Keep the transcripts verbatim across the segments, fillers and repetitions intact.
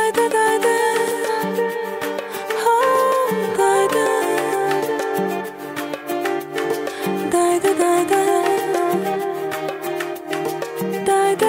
daydi daydi oh daydi daydi daydi daydi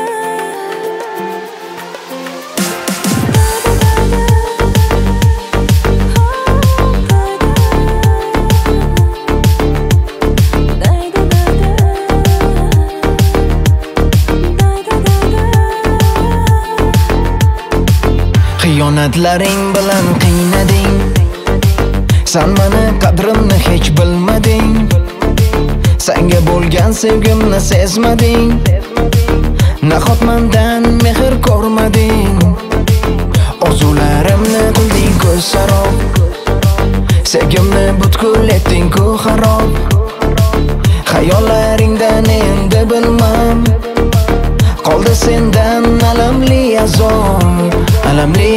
Xiyonatlaring bilan qiynading, sen meni qadrimni hech bilmading. Senga bo'lgan sevgimni sezmading, nahot mendan mehr ko'rmading. Orzularimni qilding ko'z sarob, sevgimni butkul etding-ku xarob. Xayollaringdan endi bilmam, qoldi sendan alamli azob, alamli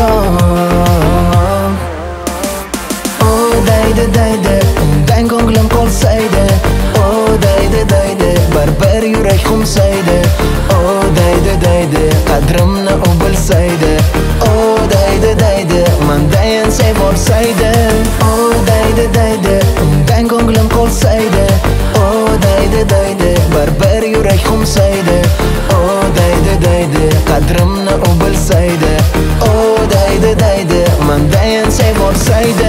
azob. Oh daydi daydi, undan ko'nglim qolsaydi. Oh daydi daydi, baribir yurak xumsaydi. Oh daydi daydi, qadrimni u bilsaydi. Oh daydi daydi, mendan sev olsaydi. Oh daydi daydi, undan ko'nglim qolsaydi. Oh daydi daydi, baribir yurak xumsaydi. Oh daydi daydi, qadrimni u bilsaydi. Oh daydi daydi, mendan sev olsaydi.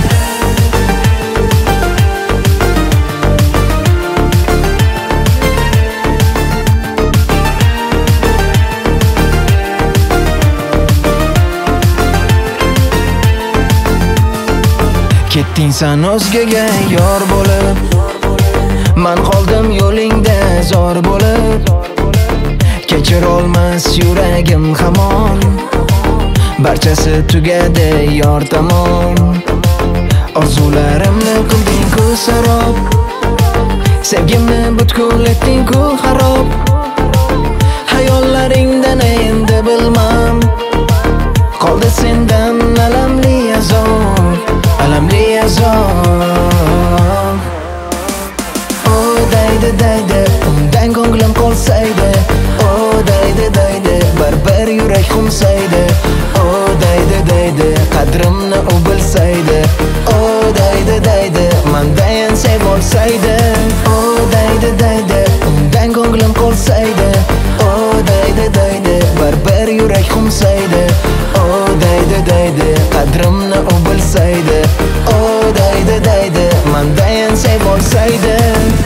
Ketding sen o'zgaga yor bo'lib, men qoldim yo'lingda zor bo'lib. Kechir olmas yuragim hamon, barchasi tugadi yor tomon. Orzularimni qilding-ku sarob, sevgimni butkul etding-ku xarob. Xayollaringdan endi bilmam, qoldi sendan alamli azob, alamli azob. Oh daydi daydi, undan ko'nglim qolsaydi. Oh daydi daydi, baribir yurak xumsaydi. Oh daydi daydi, qadrimni u bilsaydi. Oh daydi daydi, mendan sev olsaydi. Oh daydi daydi, undan ko'nglim qolsaydi. Oh daydi daydi, baribir yurak xumsaydi. Oh daydi daydi, qadrimni u bilsaydi. Oh daydi daydi, mendan sev olsaydi.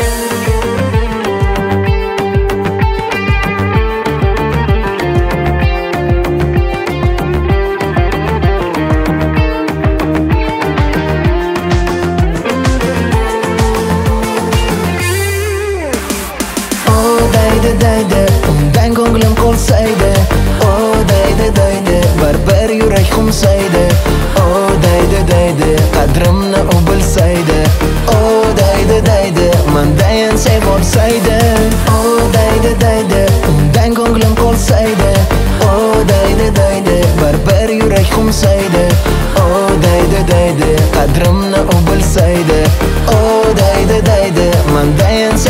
Daydi daydi, undan ko'nglim qolsaydi. Oh daydi daydi, baribir yurak xumsaydi. Oh daydi daydi, qadrimni u bilsaydi. Oh daydi daydi, mendan sev olsaydi. Oh daydi daydi, undan ko'nglim qolsaydi. Oh daydi daydi, baribir yurak xumsaydi. Oh daydi daydi, qadrimni u bilsaydi. Oh daydi daydi, mendan